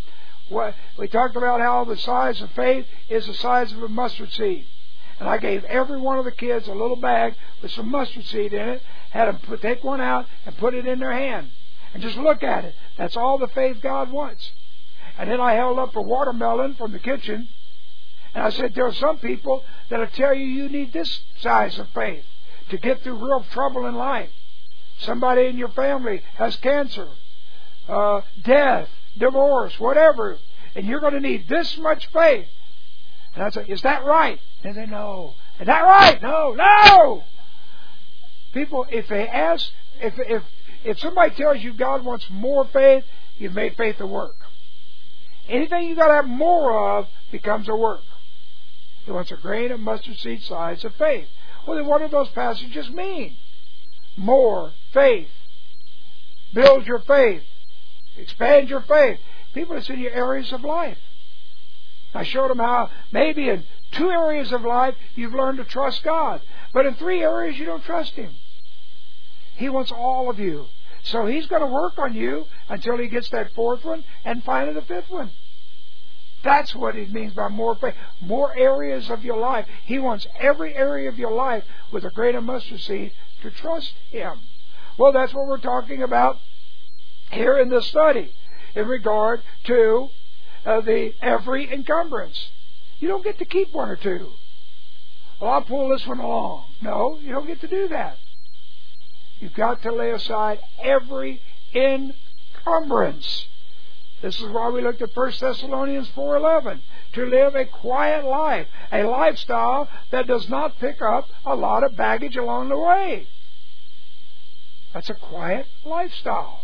We talked about how the size of faith is the size of a mustard seed. And I gave every one of the kids a little bag with some mustard seed in it, had them put, take one out and put it in their hand. And just look at it. That's all the faith God wants. And then I held up a watermelon from the kitchen, and I said, there are some people that'll tell you you need this size of faith to get through real trouble in life. Somebody in your family has cancer, uh, death, divorce, whatever, and you're going to need this much faith. And I said, is that right? And they say, no. Is that right? No, no! People, if they ask, if if if somebody tells you God wants more faith, you've made faith a work. Anything you got to have more of becomes a work. He wants a grain of mustard seed size of faith. Well, then what do those passages mean? More faith. Build your faith. Expand your faith. People, it's in your areas of life. I showed them how maybe in two areas of life you've learned to trust God, but in three areas you don't trust Him. He wants all of you. So He's going to work on you until He gets that fourth one and finally the fifth one. That's what He means by more faith. More areas of your life. He wants every area of your life with a grain of mustard seed to trust Him. Well, that's what we're talking about here in this study in regard to uh, the every encumbrance. You don't get to keep one or two. Well, I'll pull this one along. No, you don't get to do that. You've got to lay aside every encumbrance. This is why we looked at First Thessalonians four eleven. To live a quiet life. A lifestyle that does not pick up a lot of baggage along the way. That's a quiet lifestyle.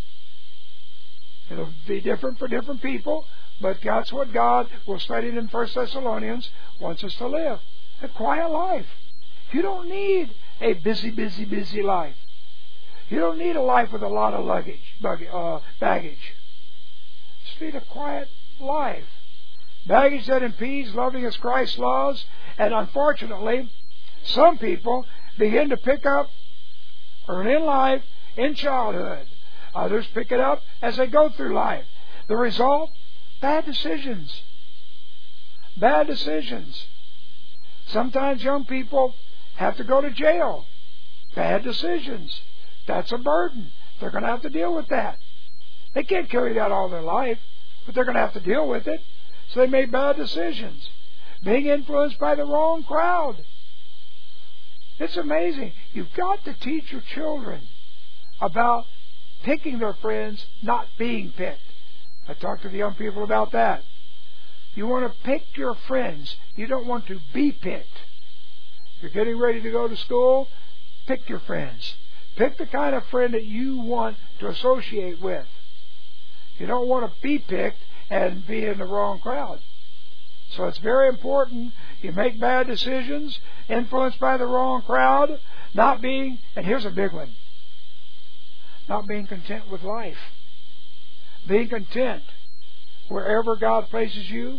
It'll be different for different people, but that's what God, we'll study it in First Thessalonians, wants us to live. A quiet life. You don't need a busy, busy, busy life. You don't need a life with a lot of luggage, uh, baggage. Just need a quiet life. Baggage that impedes loving as Christ loves. And unfortunately, some people begin to pick up early in life, in childhood. Others pick it up as they go through life. The result? Bad decisions. Bad decisions. Sometimes young people have to go to jail. Bad decisions. That's a burden. They're going to have to deal with that. They can't carry that all their life, but they're going to have to deal with it. So they made bad decisions. Being influenced by the wrong crowd. It's amazing. You've got to teach your children about picking their friends, not being picked. I talked to the young people about that. You want to pick your friends. You don't want to be picked. You're getting ready to go to school, pick your friends. Pick the kind of friend that you want to associate with. You don't want to be picked and be in the wrong crowd. So it's very important. You make bad decisions, influenced by the wrong crowd, not being, and here's a big one, not being content with life. Being content wherever God places you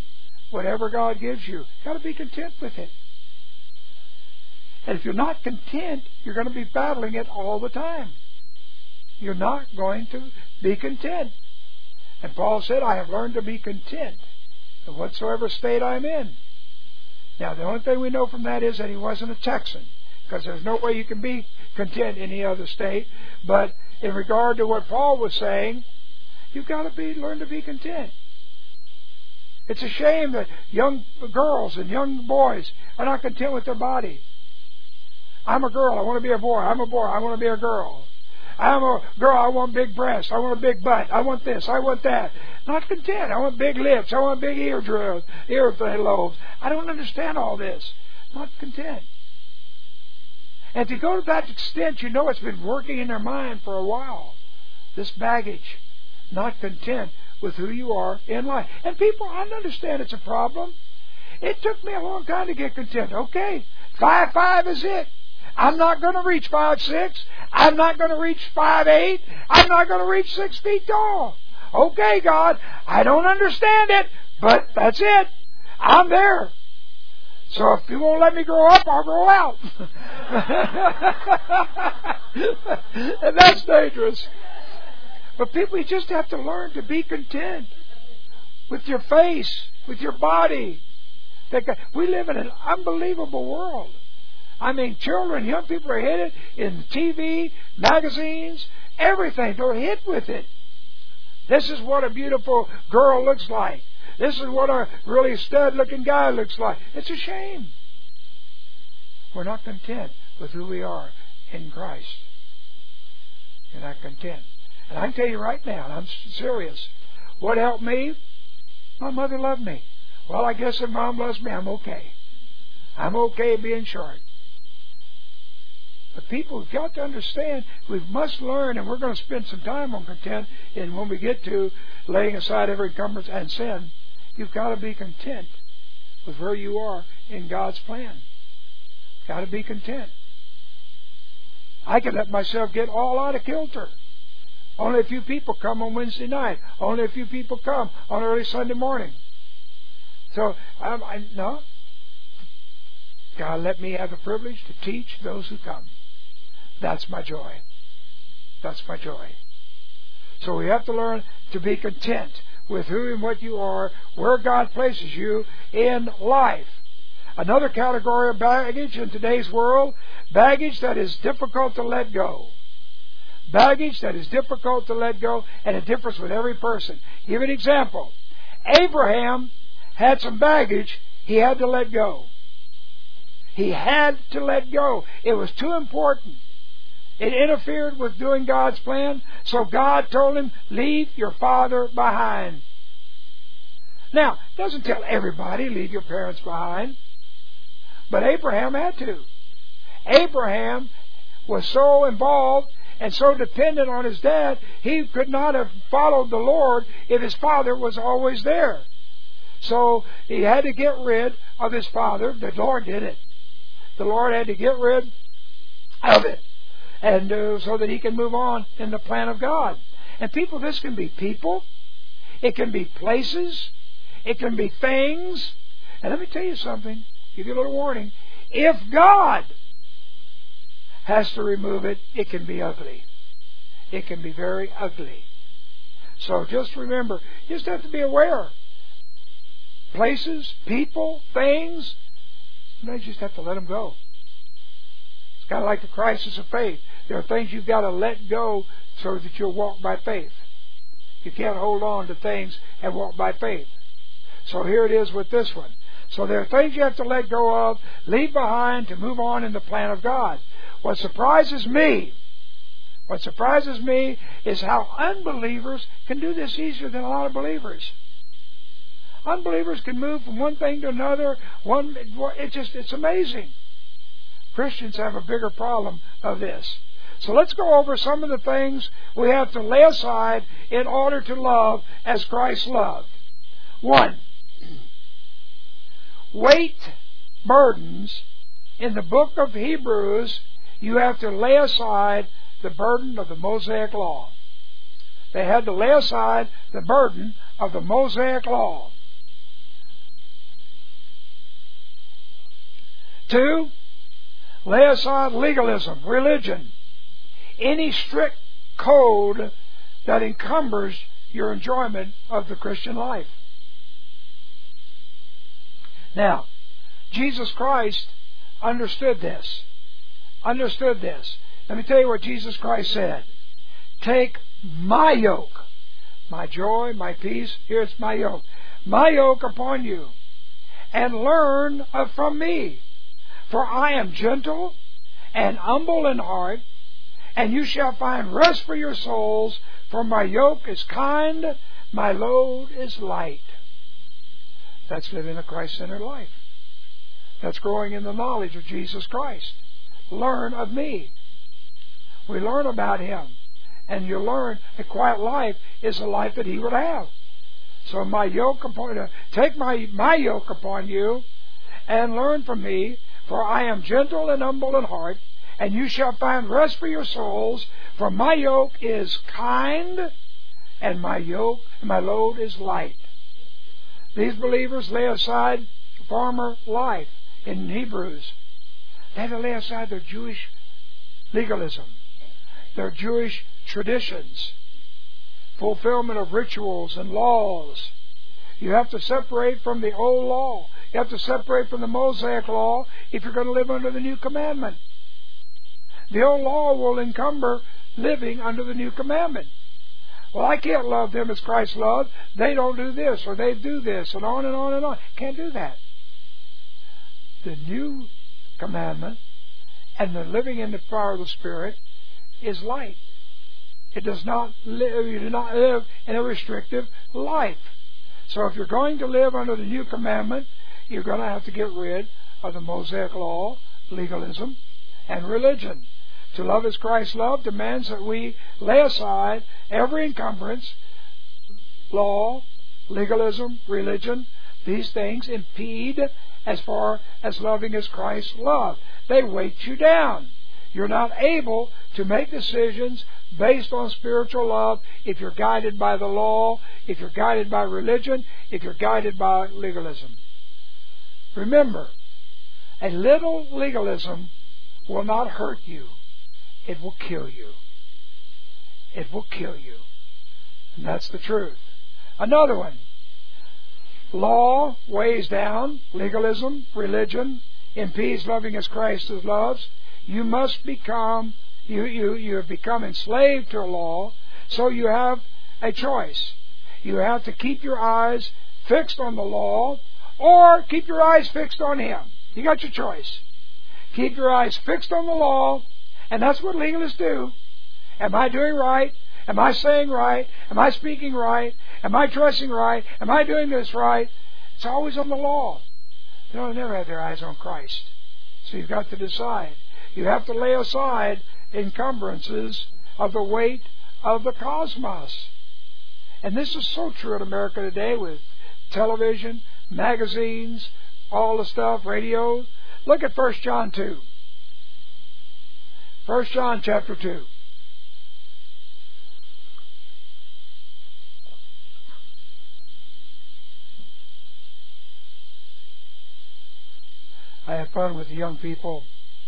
whatever God gives you. You've got to be content with it. And if you're not content, you're going to be battling it all the time. You're not going to be content. And Paul said, I have learned to be content in whatsoever state I'm in. Now, the only thing we know from that is that he wasn't a Texan, because there's no way you can be content in any other state. But in regard to what Paul was saying, you've got to be learn to be content. It's a shame that young girls and young boys are not content with their body. I'm a girl, I want to be a boy. I'm a boy, I want to be a girl. I'm a girl, I want big breasts. I want a big butt. I want this, I want that. Not content. I want big lips. I want big ear drills, ear lobes. I don't understand all this. Not content. And to go to that extent, you know it's been working in their mind for a while. This baggage. Not content with who you are in life. And people, I understand it's a problem. It took me a long time to get content. Okay, five five is it. I'm not going to reach five six. I'm not going to reach five eight. I'm not going to reach six feet tall. Okay, God, I don't understand it, but that's it. I'm there. So if you won't let me grow up, I'll grow out. And that's dangerous. But people, you just have to learn to be content with your face, with your body. We live in an unbelievable world. I mean, children, young people are hit in T V, magazines, everything. They're hit with it. This is what a beautiful girl looks like. This is what a really stud-looking guy looks like. It's a shame. We're not content with who we are in Christ. You're not content. And I can tell you right now, and I'm serious, what helped me? My mother loved me. Well, I guess if Mom loves me, I'm okay. I'm okay being short. But people have got to understand, we must learn, and we're going to spend some time on content, and when we get to laying aside every encumbrance and sin, you've got to be content with where you are in God's plan. Got to be content. I can let myself get all out of kilter. Only a few people come on Wednesday night. Only a few people come on early Sunday morning. So, um, I, no. God let me have the privilege to teach those who come. That's my joy. That's my joy. So we have to learn to be content with who and what you are, where God places you in life. Another category of baggage in today's world, baggage that is difficult to let go. Baggage that is difficult to let go, and it differs with every person. Give an example. Abraham had some baggage he had to let go. He had to let go. It was too important. It interfered with doing God's plan, so God told him, leave your father behind. Now, it doesn't tell everybody, leave your parents behind. But Abraham had to. Abraham was so involved and so dependent on his dad, he could not have followed the Lord if his father was always there. So he had to get rid of his father. The Lord did it. The Lord had to get rid of it, and uh, so that he can move on in the plan of God. And people, this can be people, it can be places, it can be things. And let me tell you something, give you a little warning. If God has to remove it, it can be ugly. It can be very ugly. So just remember, you just have to be aware. Places, people, things, you just have to let them go. It's kind of like the crisis of faith. There are things you've got to let go so that you'll walk by faith. You can't hold on to things and walk by faith. So here it is with this one. So there are things you have to let go of, leave behind to move on in the plan of God. What surprises me, what surprises me is how unbelievers can do this easier than a lot of believers. Unbelievers can move from one thing to another. One, it just, it's amazing. Christians have a bigger problem of this. So let's go over some of the things we have to lay aside in order to love as Christ loved. One, weight burdens. In the book of Hebrews, you have to lay aside the burden of the Mosaic Law. They had to lay aside the burden of the Mosaic Law. Two, lay aside legalism, religion, any strict code that encumbers your enjoyment of the Christian life. Now, Jesus Christ understood this. Understood this. Let me tell you what Jesus Christ said. Take my yoke, my joy, my peace. Here's my yoke. My yoke upon you, and learn from me. For I am gentle and humble in heart, and you shall find rest for your souls. For my yoke is kind, my load is light. That's living a Christ-centered life. That's growing in the knowledge of Jesus Christ. Learn of me. We learn about Him. And you learn a quiet life is a life that He would have. So my yoke upon uh, take my, my yoke upon you and learn from me, for I am gentle and humble in heart, and you shall find rest for your souls. For my yoke is kind, and my yoke, my load is light. These believers lay aside former life in Hebrews. They had to lay aside their Jewish legalism, their Jewish traditions, fulfillment of rituals and laws. You have to separate from the old law. You have to separate from the Mosaic law if you're going to live under the new commandment. The old law will encumber living under the new commandment. Well, I can't love them as Christ loved. They don't do this, or they do this, and on and on and on. Can't do that. The new commandment and the living in the power of the Spirit is light. It does not live, you do not live in a restrictive life. So if you're going to live under the new commandment, you're going to have to get rid of the Mosaic law, legalism, and religion. To love as Christ loved demands that we lay aside every encumbrance, law, legalism, religion. These things impede as far as loving as Christ loved. They weight you down. You're not able to make decisions based on spiritual love if you're guided by the law, if you're guided by religion, if you're guided by legalism. Remember, a little legalism will not hurt you. It will kill you. It will kill you. And that's the truth. Another one. Law weighs down. Legalism, religion, impedes loving as Christ loves. You must become, you, you, you have become enslaved to a law, so you have a choice. You have to keep your eyes fixed on the law, or keep your eyes fixed on Him. You got your choice. Keep your eyes fixed on the law, and that's what legalists do. Am I doing right? Am I saying right? Am I speaking right? Am I dressing right? Am I doing this right? It's always on the law. They don't never have their eyes on Christ. So you've got to decide. You have to lay aside encumbrances of the weight of the cosmos. And this is so true in America today with television, magazines, all the stuff, radio. Look at First John two. First John chapter two. I had fun with the young people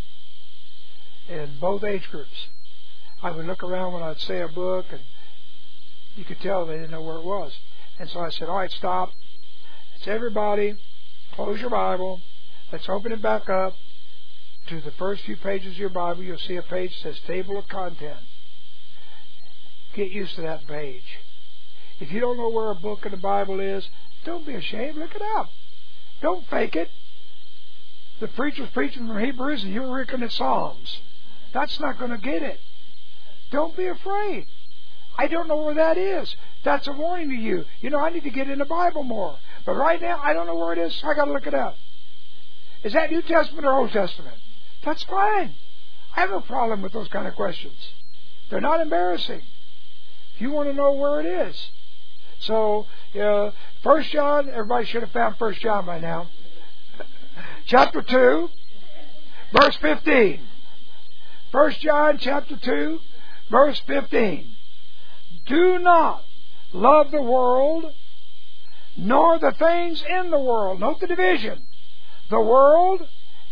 in both age groups. I would look around when I'd say a book, and you could tell they didn't know where it was. And so I said, all right, stop. It's everybody, close your Bible. Let's open it back up to the first few pages of your Bible. You'll see a page that says Table of Content. Get used to that page. If you don't know where a book in the Bible is, don't be ashamed. Look it up. Don't fake it. The preacher's preaching from Hebrews and you're looking at Psalms. That's not going to get it. Don't be afraid. I don't know where that is. That's a warning to you. You know, I need to get in the Bible more. But right now, I don't know where it is, so I got to look it up. Is that New Testament or Old Testament? That's fine. I have no problem with those kind of questions. They're not embarrassing. If you want to know where it is. So, uh, First John, everybody should have found First John by now. Chapter two, verse fifteen. First John chapter two, verse fifteen. Do not love the world, nor the things in the world. Note the division. The world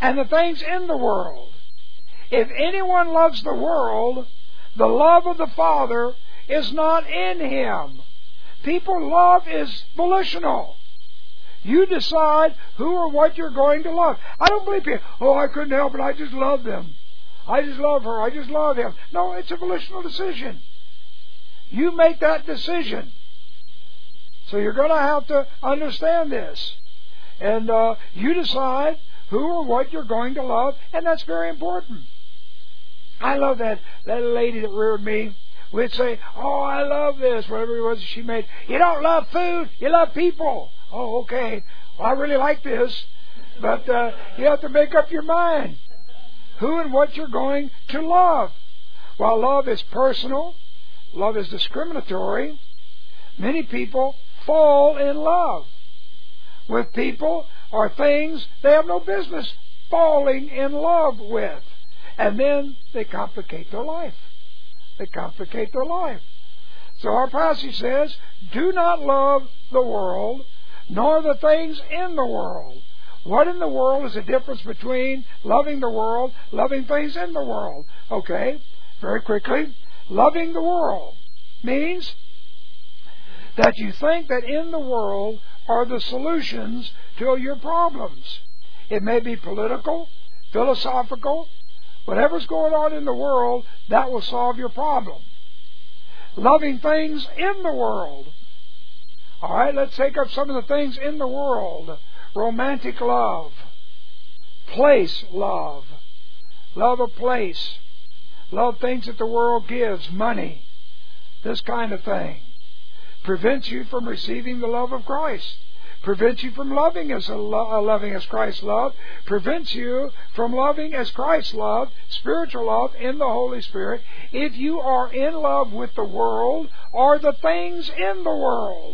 and the things in the world. If anyone loves the world, the love of the Father is not in him. People, love is volitional. You decide who or what you're going to love. I don't believe people, oh, I couldn't help it, I just love them. I just love her, I just love him. No, it's a volitional decision. You make that decision. So you're going to have to understand this. And uh, you decide who or what you're going to love, and that's very important. I love that, that lady that reared me. We'd say, oh, I love this, whatever it was she made. You don't love food, you love people. Oh, okay. Well, I really like this. But uh, you have to make up your mind who and what you're going to love. While love is personal, love is discriminatory, many people fall in love with people or things they have no business falling in love with. And then they complicate their life. They complicate their life. So our passage says, do not love the world, nor the things in the world. What in the world is the difference between loving the world, loving things in the world? Okay, very quickly. Loving the world means that you think that in the world are the solutions to your problems. It may be political, philosophical, whatever's going on in the world, that will solve your problem. Loving things in the world. All right, let's take up some of the things in the world. Romantic love, place love, love of place, love things that the world gives, money, this kind of thing. Prevents you from receiving the love of Christ. Prevents you from loving as, a lo- loving as Christ loved. Prevents you from loving as Christ loved, spiritual love in the Holy Spirit, if you are in love with the world or the things in the world.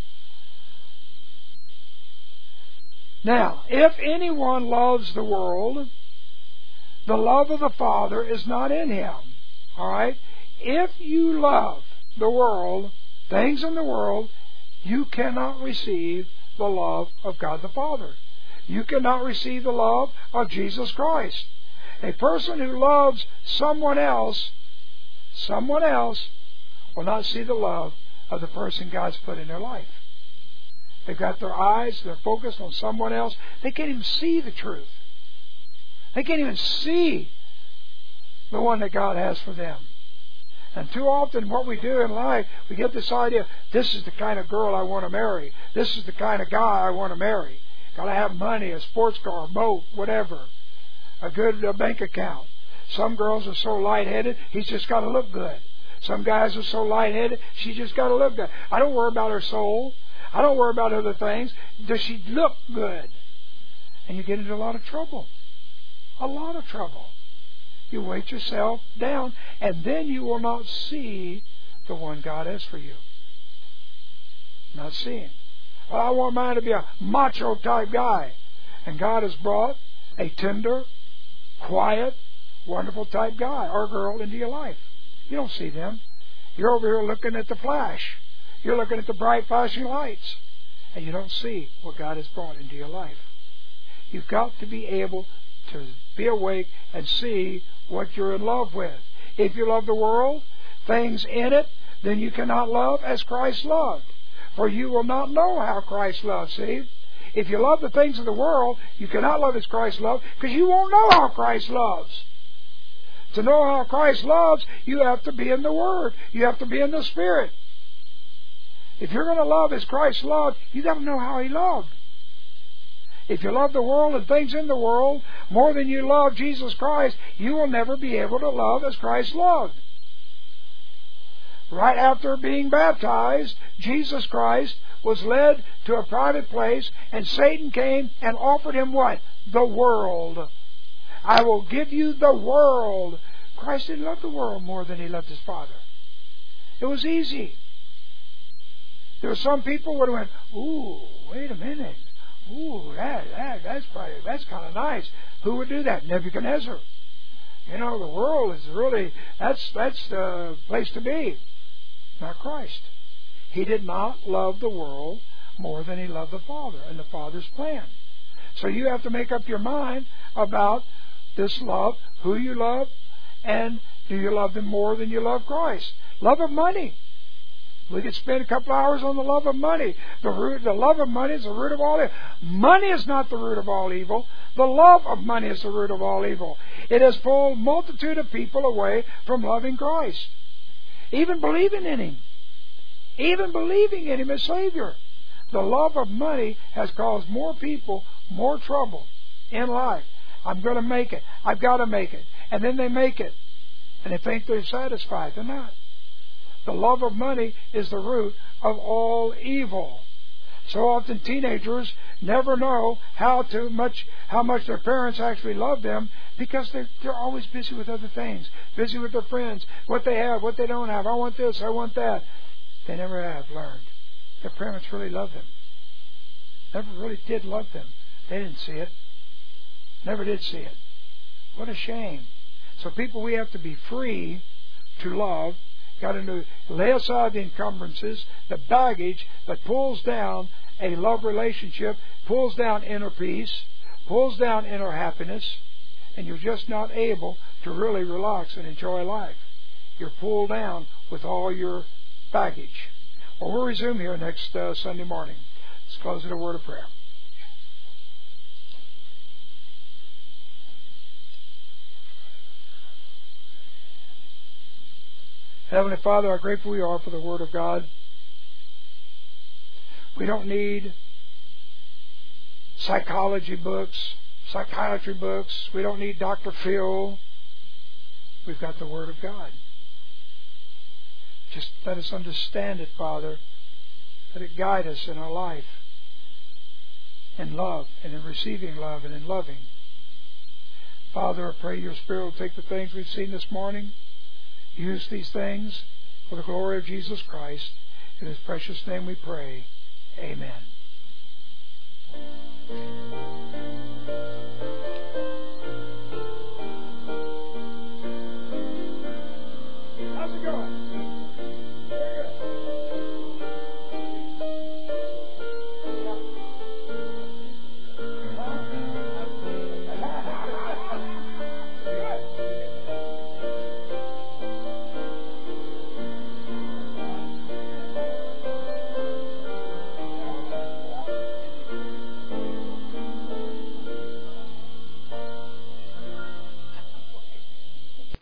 Now, if anyone loves the world, the love of the Father is not in him. All right? If you love the world, things in the world, you cannot receive the love of God the Father. You cannot receive the love of Jesus Christ. A person who loves someone else, someone else, will not see the love of the person God's put in their life. They've got their eyes, they're focused on someone else. They can't even see the truth. They can't even see the one that God has for them. And too often what we do in life, we get this idea, this is the kind of girl I want to marry. This is the kind of guy I want to marry. Got to have money, a sports car, a boat, whatever. A good uh, bank account. Some girls are so lightheaded, he's just got to look good. Some guys are so lightheaded, she just got to look good. I don't worry about her soul. I don't worry about other things. Does she look good? And you get into a lot of trouble. A lot of trouble. You weight yourself down, and then you will not see the one God has for you. Not seeing. Well, I want mine to be a macho type guy. And God has brought a tender, quiet, wonderful type guy or girl into your life. You don't see them. You're over here looking at the flash. You're looking at the bright flashing lights. And you don't see what God has brought into your life. You've got to be able to be awake and see what you're in love with. If you love the world, things in it, then you cannot love as Christ loved. For you will not know how Christ loved. See? If you love the things of the world, you cannot love as Christ loved, because you won't know how Christ loves. To know how Christ loves, you have to be in the Word. You have to be in the Spirit. If you're going to love as Christ loved, you've got to know how He loved. If you love the world and things in the world more than you love Jesus Christ, you will never be able to love as Christ loved. Right after being baptized, Jesus Christ was led to a private place, and Satan came and offered him what? The world. I will give you the world. Christ didn't love the world more than He loved His Father. It was easy. There were some people who went, ooh, wait a minute. Ooh, that, that, that's probably, that's kind of nice. Who would do that? Nebuchadnezzar. You know, the world is really, that's, that's the place to be. Not Christ. He did not love the world more than He loved the Father and the Father's plan. So you have to make up your mind, about this love, who you love, and do you love them more than you love Christ? Love of money. We could spend a couple hours on the love of money. The root, the love of money is the root of all evil. Money is not the root of all evil. The love of money is the root of all evil. It has pulled a multitude of people away from loving Christ. Even believing in Him. Even believing in Him as Savior. The love of money has caused more people more trouble in life. I'm going to make it. I've got to make it. And then they make it. And they think they're satisfied. They're not. The love of money is the root of all evil. So often teenagers never know how to much how much their parents actually love them because they're they're always busy with other things, busy with their friends, what they have, what they don't have. I want this, I want that. They never have learned their parents really love them. Never really did love them. They didn't see it. Never did see it. What a shame. So people, we have to be free to love. Got to lay aside the encumbrances, the baggage that pulls down a love relationship, pulls down inner peace, pulls down inner happiness, and you're just not able to really relax and enjoy life. You're pulled down with all your baggage. Well, we'll resume here next uh, Sunday morning. Let's close with a word of prayer. Heavenly Father, how grateful we are for the Word of God. We don't need psychology books, psychiatry books. We don't need Doctor Phil. We've got the Word of God. Just let us understand it, Father. Let it guide us in our life, in love, and in receiving love, and in loving. Father, I pray Your Spirit will take the things we've seen this morning, use these things for the glory of Jesus Christ. In His precious name we pray. Amen.